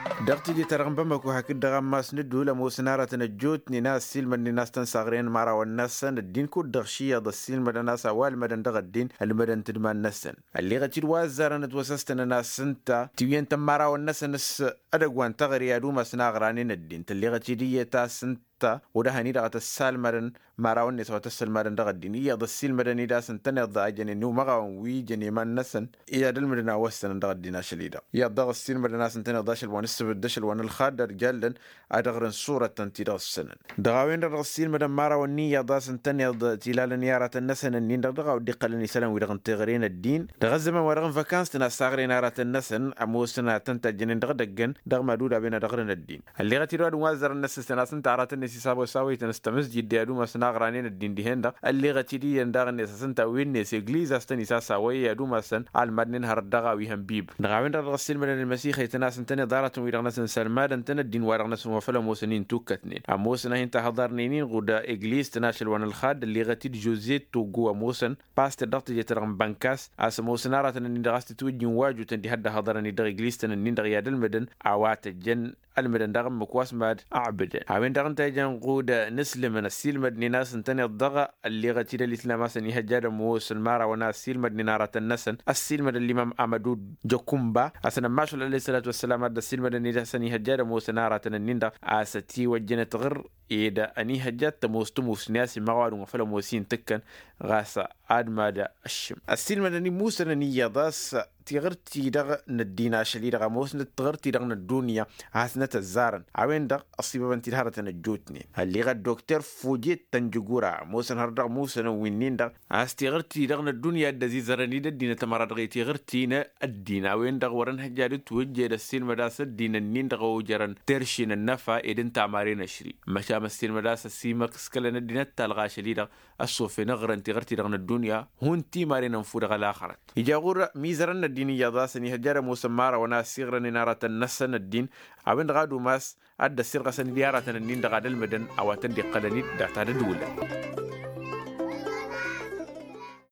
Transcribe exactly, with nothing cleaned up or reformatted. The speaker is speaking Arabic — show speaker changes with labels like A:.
A: دقتي دي ترغم بمكو هكذا دغم ماس ندو لمو سنارة نجوت ناس سيلما ناس تنصغرين مارا والناس الدين كود دغشية ضد السيلما ناس أول مدن دغ الدين المدن تدمان نسن اللي غتير وازر نتوسستنا ناس انت تيين تمارا والناس نس أدقوان تغري أدوما سناغرانين الدين تلي غتيرية تاس انت وده هني دغت السالمرن ماراون نسوة السالمرن دغ الدين إيا ضد السيلمرن دا سنتني ضد أجن إنه مغاون وي جني من نسن إيا دلمرن أوسن دغ الدين شليدا إيا ضغ السيلمرن ناس سنتني ضاش الوان السبب دش الوان الخادر جلن أدغرن صورة تنتيدا السنن دغاوين دغ السيلمرن ماراون نيا ضا سنتني ضد تلال نيارة النسن النين دغ دغ ودق لنسلم ودغن تغرين الدين دغ الزمن ورغن فكانس تنا ساغرين نارة النسن أموسنا تنتجن دغ دقن دغ مدودا بين دغرن الدين اللي غتيروا دوازر الناس سنا سنت عرات الناس سابو ساوي تنستمز جدي ادو مسنا غرانين الدين دي هندا اللي غتيدي يندغ الناس سنتا وين ناس انجليز استني ساوي ادو مسن على المدن هر دغا ويهم بيب دغاوين دغسل من المسيح يتناس انتني دارت ويرغنس سلمان انتن الدين ورغنس وفلا موسنين توكتنين اموسنا انت حضرنين غدا انجليز تناشل وان الخاد اللي غتيد جوزيت تو جو موسن باست دغت جترم بانكاس اس موسنا راتن دغست توجين واجو تندي حد حضرني دغ انجليز تنين دغ يادل مدن اوات الجن المدن دغم مكواس ماد عبد هاوين دغن تاجن قود نسل من السيل مدني ناس انتني الضغى اللي غتيد الاسلام سني هجاد موس المارا وناس السيل مدني نارة النسن السيل مدن الامام امدود جوكومبا اسنا ماشو عليه الصلاه والسلام هذا السيل مدني سني هجاد موس نارة النيندا استي وجنت غر اذا اني هجات موستموس ناس مواد وفلا موسين تكن غاسا ادمادا الشم السيل مدني موسى نيه ضاس تغرتي دغ ندينا شلي دغ موس نتغرتي دغ الدنيا حسنة الزارن عوين دغ الصيبة بنتي دهرة نجوتني اللي غا الدكتور فوجيت تنجغورا موسى هردغ موسى نوينين دغ استغرتي دغ الدنيا دزي زرني ددينا تمرد غيتي غرتينا الدين عوين دغ ورن هجاد توجه السيل مداس الدين النين دغ وجرن ترشين النفا إدن تعمارين شري مشام السيل مداس السيمك سكلنا الدين تلغى شلي دغ الصوفي نغرن تغرتي دغ الدنيا هون تي مارين نفود غ الآخرت يجاغور ميزرن الدين يضاسني هجار مسمارة وناس صغرني نارة النسن الدين عوين غادو ماس أدى السرقة سنديارة النين دغاد المدن أو تندي قلني دعتا دولة